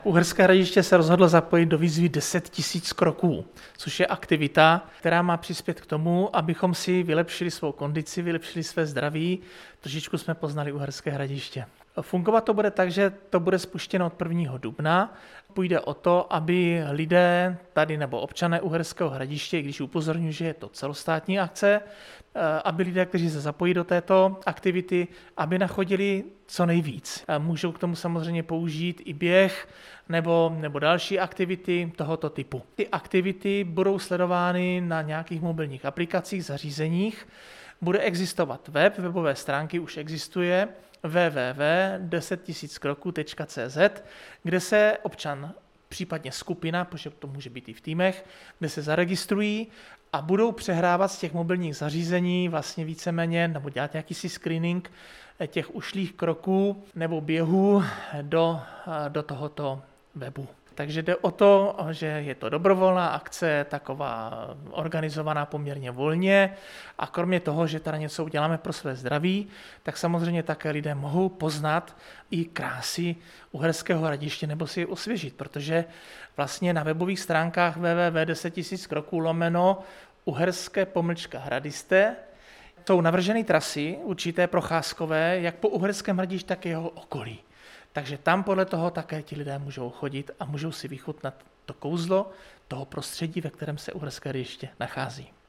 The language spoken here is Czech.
Uherské Hradiště se rozhodlo zapojit do výzvy 10 000 kroků, což je aktivita, která má přispět k tomu, abychom si vylepšili svou kondici, vylepšili své zdraví. Trošičku jsme poznali Uherské Hradiště. Fungovat to bude tak, že to bude spuštěno od 1. dubna. Půjde o to, aby lidé tady nebo občané Uherského Hradiště, když upozorňuji, že je to celostátní akce, aby lidé, kteří se zapojí do této aktivity, aby nachodili co nejvíc. Můžou k tomu samozřejmě použít i běh nebo další aktivity tohoto typu. Ty aktivity budou sledovány na nějakých mobilních aplikacích, zařízeních. Bude existovat webové stránky už existuje www.10 000kroků.cz, kde se občan, případně skupina, protože to může být i v týmech, kde se zaregistrují a budou přehrávat z těch mobilních zařízení vlastně víceméně, nebo dělat nějaký si screening těch ušlých kroků nebo běhů do tohoto webu. Takže jde o to, že je to dobrovolná akce, taková organizovaná poměrně volně a kromě toho, že tady něco uděláme pro své zdraví, tak samozřejmě také lidé mohou poznat i krásy Uherského Hradiště nebo si je osvěžit, protože vlastně na webových stránkách www.10 000kroků/Uherské-Hradiste jsou navrženy trasy určité procházkové, jak po Uherském Hradišti, tak i jeho okolí. Takže tam podle toho také ti lidé můžou chodit a můžou si vychutnat to kouzlo toho prostředí, ve kterém se Uherské Hradiště nachází.